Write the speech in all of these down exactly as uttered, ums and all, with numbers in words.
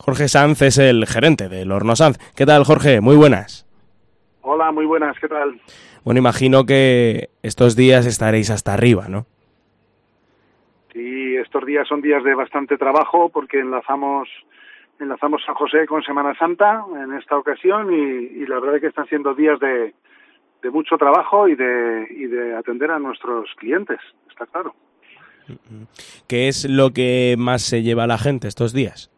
Jorge Sanz es el gerente del Horno Sanz. ¿Qué tal, Jorge? Muy buenas. Hola, muy buenas, ¿qué tal? Bueno, imagino que estos días estaréis hasta arriba, ¿no? Sí, estos días son días de bastante trabajo porque enlazamos enlazamos San José con Semana Santa en esta ocasión y, y la verdad es que están siendo días de, de mucho trabajo y de, y de atender a nuestros clientes, está claro. ¿Qué es lo que más se lleva la gente estos días?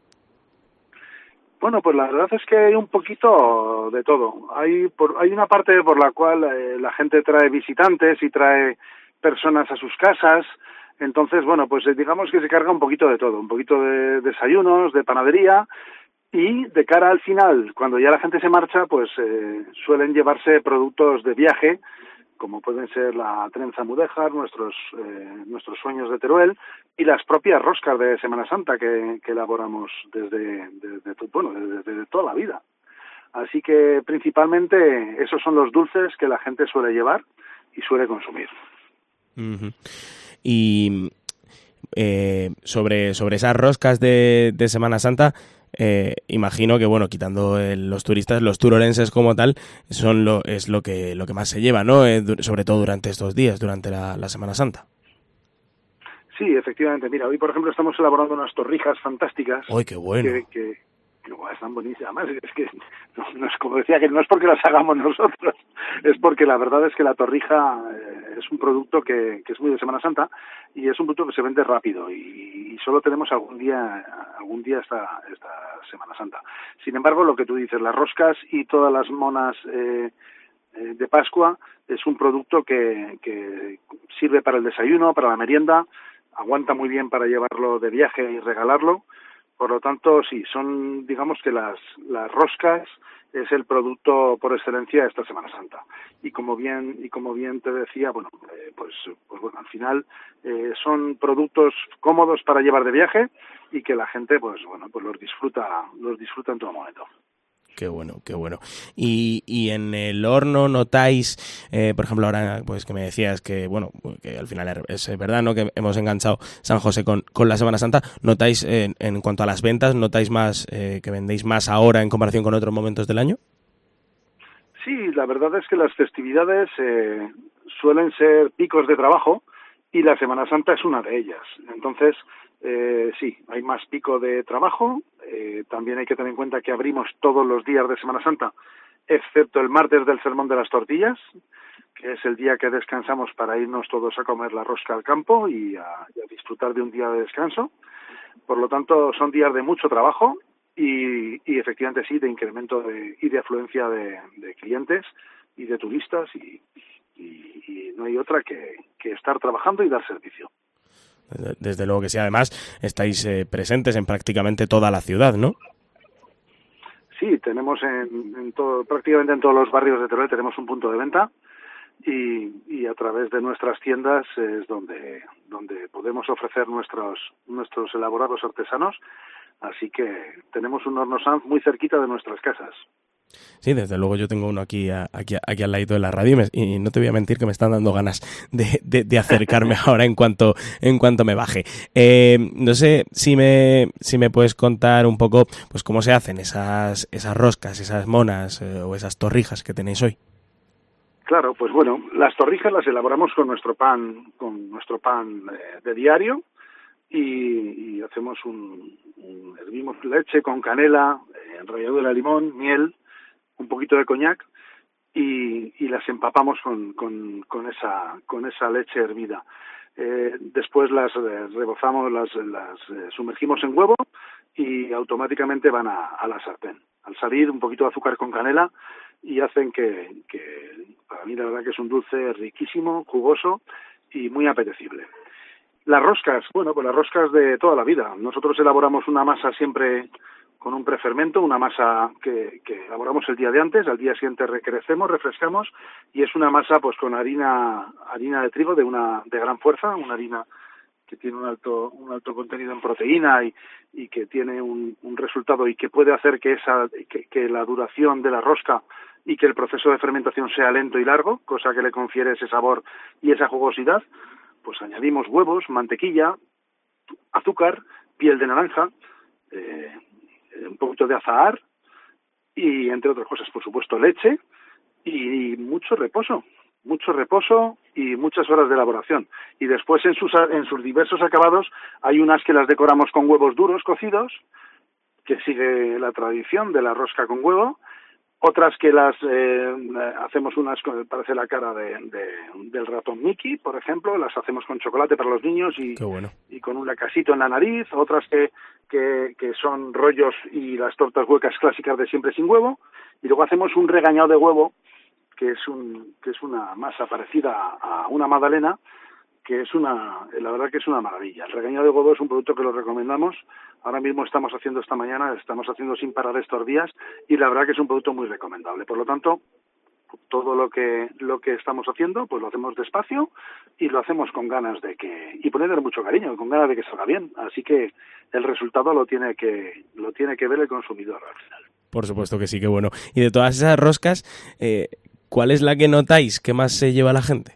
Bueno, pues la verdad es que hay un poquito de todo. Hay por, hay una parte por la cual eh, la gente trae visitantes y trae personas a sus casas. Entonces, bueno, pues eh, digamos que se carga un poquito de todo, un poquito de desayunos, de panadería y de cara al final, cuando ya la gente se marcha, pues eh, suelen llevarse productos de viaje, como pueden ser la trenza mudéjar, nuestros eh, nuestros sueños de Teruel y las propias roscas de Semana Santa que, que elaboramos desde, desde, bueno, desde, desde toda la vida. Así que principalmente esos son los dulces que la gente suele llevar y suele consumir. Uh-huh. Y eh, sobre, sobre esas roscas de, de Semana Santa, eh, imagino que, bueno, quitando el, los turistas, los turolenses como tal, son lo, es lo que, lo que más se lleva, ¿no? Eh, du- sobre todo durante estos días, durante la, la Semana Santa. Sí, efectivamente. Mira, hoy por ejemplo estamos elaborando unas torrijas fantásticas. ¡Ay, qué bueno! que, que, que bueno, están buenísimas. Además, es que, no, no es como decía, que no es porque las hagamos nosotros, es porque la verdad es que la torrija eh, es un producto que, que es muy de Semana Santa y es un producto que se vende rápido y, y solo tenemos algún día algún día esta, esta Semana Santa. Sin embargo, lo que tú dices, las roscas y todas las monas eh, eh, de Pascua es un producto que, que sirve para el desayuno, para la merienda, aguanta muy bien para llevarlo de viaje y regalarlo. Por lo tanto, sí, son, digamos que las, las roscas es el producto por excelencia de esta Semana Santa. Y como bien, y como bien te decía, bueno, eh, pues, pues bueno, al final eh, son productos cómodos para llevar de viaje y que la gente, pues bueno, pues los disfruta, los disfruta en todo momento. Qué bueno, qué bueno. Y, y en el horno notáis, eh, por ejemplo, ahora pues que me decías que, bueno, que al final es verdad, ¿no? Que hemos enganchado San José con, con la Semana Santa. ¿Notáis, eh, en cuanto a las ventas, notáis más, eh, que vendéis más ahora en comparación con otros momentos del año? Sí, la verdad es que las festividades eh, suelen ser picos de trabajo y la Semana Santa es una de ellas. Entonces, eh, sí, hay más pico de trabajo. Eh, también hay que tener en cuenta que abrimos todos los días de Semana Santa, excepto el martes del Sermón de las Tortillas, que es el día que descansamos para irnos todos a comer la rosca al campo y a, y a disfrutar de un día de descanso. Por lo tanto, son días de mucho trabajo y, y efectivamente sí, de incremento de, y de afluencia de, de clientes y de turistas y, y, y no hay otra que, que estar trabajando y dar servicio. Desde luego que sí. Además, estáis eh, presentes en prácticamente toda la ciudad, ¿no? Sí, tenemos en, en todo, prácticamente en todos los barrios de Teruel tenemos un punto de venta y, y a través de nuestras tiendas es donde, donde podemos ofrecer nuestros, nuestros elaborados artesanos. Así que tenemos un Horno Sanz muy cerquita de nuestras casas. Sí, desde luego yo tengo uno aquí, a, aquí, aquí al ladito de la radio y, me, y no te voy a mentir que me están dando ganas de, de, de acercarme ahora en cuanto en cuanto me baje. Eh, no sé si me si me puedes contar un poco pues cómo se hacen esas esas roscas, esas monas eh, o esas torrijas que tenéis hoy. Claro, pues bueno, las torrijas las elaboramos con nuestro pan, con nuestro pan eh, de diario y, y hacemos un, un hervimos leche con canela, eh, ralladura de limón, miel, un poquito de coñac y, y las empapamos con, con, con esa con esa leche hervida. Eh, después las eh, rebozamos, las, las eh, sumergimos en huevo y automáticamente van a, a la sartén. Al salir, un poquito de azúcar con canela y hacen que, que, para mí la verdad que es un dulce riquísimo, jugoso y muy apetecible. Las roscas, bueno, pues las roscas de toda la vida. Nosotros elaboramos una masa siempre con un prefermento, una masa que, que elaboramos el día de antes, al día siguiente recrecemos, refrescamos y es una masa pues con harina harina de trigo de una de gran fuerza, una harina que tiene un alto un alto contenido en proteína y, y que tiene un, un resultado y que puede hacer que esa que, que la duración de la rosca y que el proceso de fermentación sea lento y largo, cosa que le confiere ese sabor y esa jugosidad. Pues añadimos huevos, mantequilla, azúcar, piel de naranja, eh, un poco poquito de azahar y, entre otras cosas, por supuesto, leche y mucho reposo. Mucho reposo y muchas horas de elaboración. Y después en sus, en sus diversos acabados hay unas que las decoramos con huevos duros cocidos, que sigue la tradición de la rosca con huevo, otras que las eh, hacemos unas con, parece la cara de, de, del ratón Mickey, por ejemplo, las hacemos con chocolate para los niños y, Qué bueno. y con un lacasito en la nariz, otras que, que, que son rollos y las tortas huecas clásicas de siempre sin huevo, y luego hacemos un regañado de huevo, que es un que es una masa parecida a una magdalena, que es una, la verdad que es una maravilla. El regañado de huevo es un producto que lo recomendamos. Ahora mismo estamos haciendo esta mañana, estamos haciendo sin parar estos días, y la verdad que es un producto muy recomendable. Por lo tanto, todo lo que lo que estamos haciendo, pues lo hacemos despacio y lo hacemos con ganas de que, y poniéndole mucho cariño, con ganas de que salga bien. Así que el resultado lo tiene que lo tiene que ver el consumidor al final. Por supuesto que sí, que bueno. Y de todas esas roscas, eh, ¿cuál es la que notáis que más se lleva la gente?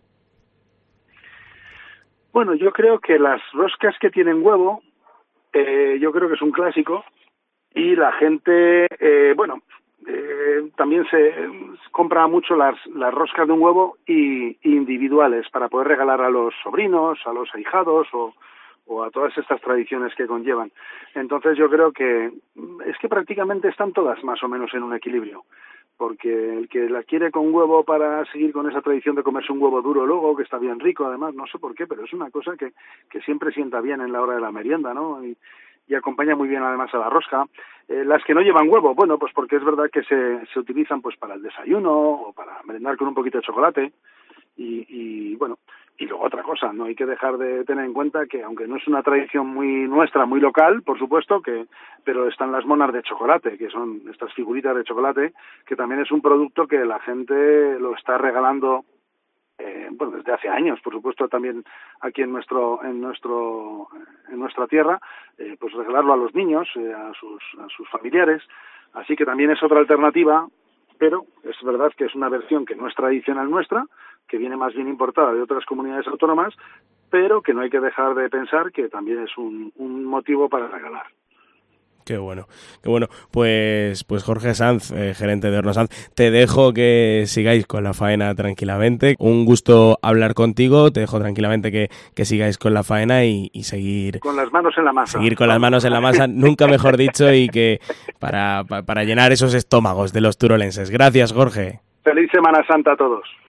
Bueno, yo creo que las roscas que tienen huevo, eh, yo creo que es un clásico, y la gente, eh, bueno, eh, también se compra mucho las, las roscas de un huevo y, y individuales para poder regalar a los sobrinos, a los ahijados o, o a todas estas tradiciones que conllevan. Entonces yo creo que es que prácticamente están todas más o menos en un equilibrio, porque el que la quiere con huevo para seguir con esa tradición de comerse un huevo duro luego, que está bien rico además, no sé por qué, pero es una cosa que, que siempre sienta bien en la hora de la merienda, ¿no? Y, y acompaña muy bien además a la rosca. Eh, las que no llevan huevo, bueno, pues porque es verdad que se, se utilizan pues para el desayuno o para merendar con un poquito de chocolate. Y, y bueno, y luego otra cosa, no hay que dejar de tener en cuenta que aunque no es una tradición muy nuestra, muy local, por supuesto, que pero están las monas de chocolate, que son estas figuritas de chocolate, que también es un producto que la gente lo está regalando, eh, bueno, desde hace años, por supuesto, también aquí en nuestro en nuestro en nuestra tierra, eh, pues regalarlo a los niños, eh, a sus a sus familiares, así que también es otra alternativa. Pero es verdad que es una versión que no es tradicional nuestra, que viene más bien importada de otras comunidades autónomas, pero que no hay que dejar de pensar que también es un, un motivo para regalar. Qué bueno, qué bueno. Pues, pues Jorge Sanz, eh, gerente de Horno Sanz, te dejo que sigáis con la faena tranquilamente. Un gusto hablar contigo, te dejo tranquilamente que, que sigáis con la faena y, y seguir... Con las manos en la masa. Seguir con las manos en la masa, nunca mejor dicho, y que para, para, para llenar esos estómagos de los turolenses. Gracias, Jorge. Feliz Semana Santa a todos.